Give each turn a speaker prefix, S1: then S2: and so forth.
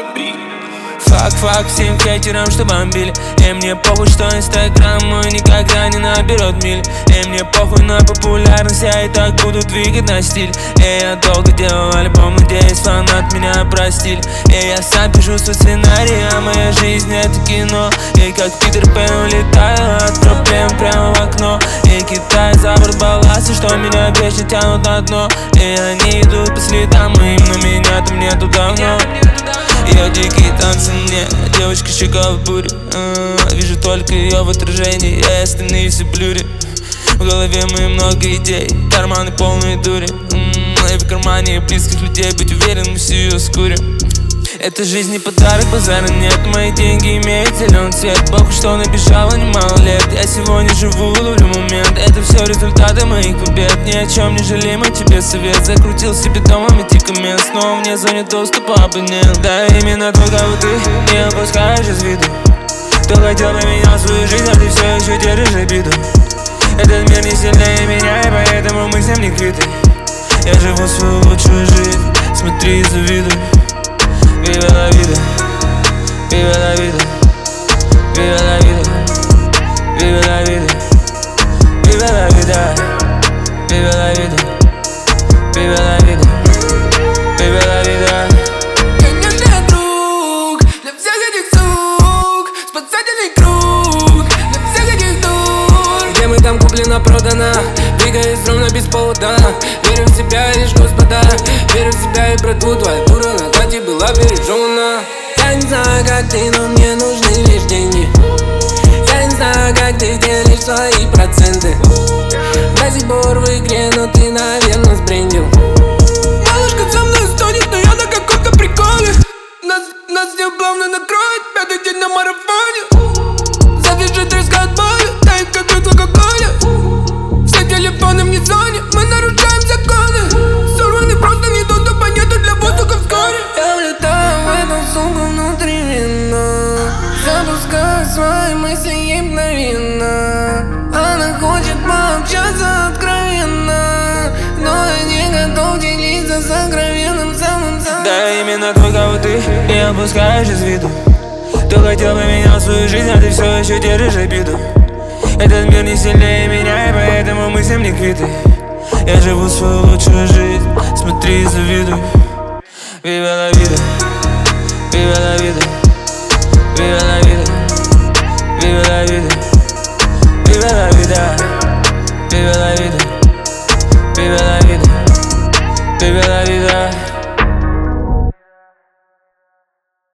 S1: Фак всем хейтерам, что бомбили. И мне похуй, что инстаграм мой никогда не наберет мили. И мне похуй на популярность, я и так буду двигать на стиль. И я долго делал альбом, надеюсь, фанат меня простили. И я сам пишу свой сценарий, а моя жизнь это кино. И как Питер Пен улетаю от проблем прямо в окно. И кидаю за борт балласты, что меня вечно тянут на дно. И они идут по следам моим, но меня там нету давно. Я дикие танцы мне, девочка щека в буре. Вижу только ее в отражении, я и остальные все блюри. В голове мои много идей, карманы полные дури. И в кармане близких людей, быть уверен, мы всю ее скурим. Эта жизнь не подарок, базара нет, мои деньги имеют зеленый цвет. Похуй, что набежало немало лет, я сегодня живу, ловлю момент. Это все результаты моих побед, ни о чем не жалей, мой тебе совет. Закрутил себе дома медикамент, снова мне звонит доступа абонент. Да, именно то, кого ты не опускаешь из виду. Кто хотел бы меня в свою жизнь, а ты все еще держишь обиду. Этот мир не сильнее меня, и поэтому мы с ним не квиты. Я живу свою лучшую жизнь, смотри и завидуй. Vive la vida, vive la vida, vive la vida, vive la vida, vive la vida, vive la vida, vive la vida, vive la vida.
S2: Гениальный друг для всех этих сук, спасательный круг для всех этих дур. Где мы там куплено-продано, двигаюсь ровно без повода. Верю в себя лишь Господа, верю в себя и братву, твоя дура на дате была пережевана. Я не знаю, как ты, но мне нужны лишь деньги. Я не знаю, как ты делишь свои проценты. До сих пор в игре, но ты, наверное, сбрендил. Малышка со мной стонет, но я на каком-то приколе. Нас всех плавно накроет, пятый день на марафоне. Завяжет треск от боли, тает как в Кока-Коле. Все телефоны мне звонят, мы нарушаем законы. Сорваны просто не доступа нету для воздуха вскоре. Я влетаю в эту сумку внутривенно, запускаю свои мысли ей мгновенно. Она хочет пообщаться откровенно, но я не готов делиться сокровенным самым.
S1: Да, именно то, кого ты не опускаешь из виду. Кто хотел бы меня в свою жизнь, а ты все еще держишь обиду. Этот мир не сильнее меня, и поэтому мы с ним не квиты. Я живу свою лучшую жизнь, смотри и завидуй. Vive la vida, vive la vida, vive la vida, vive la vida, vive la vida, vive la vida, vive la vida, vive la vida.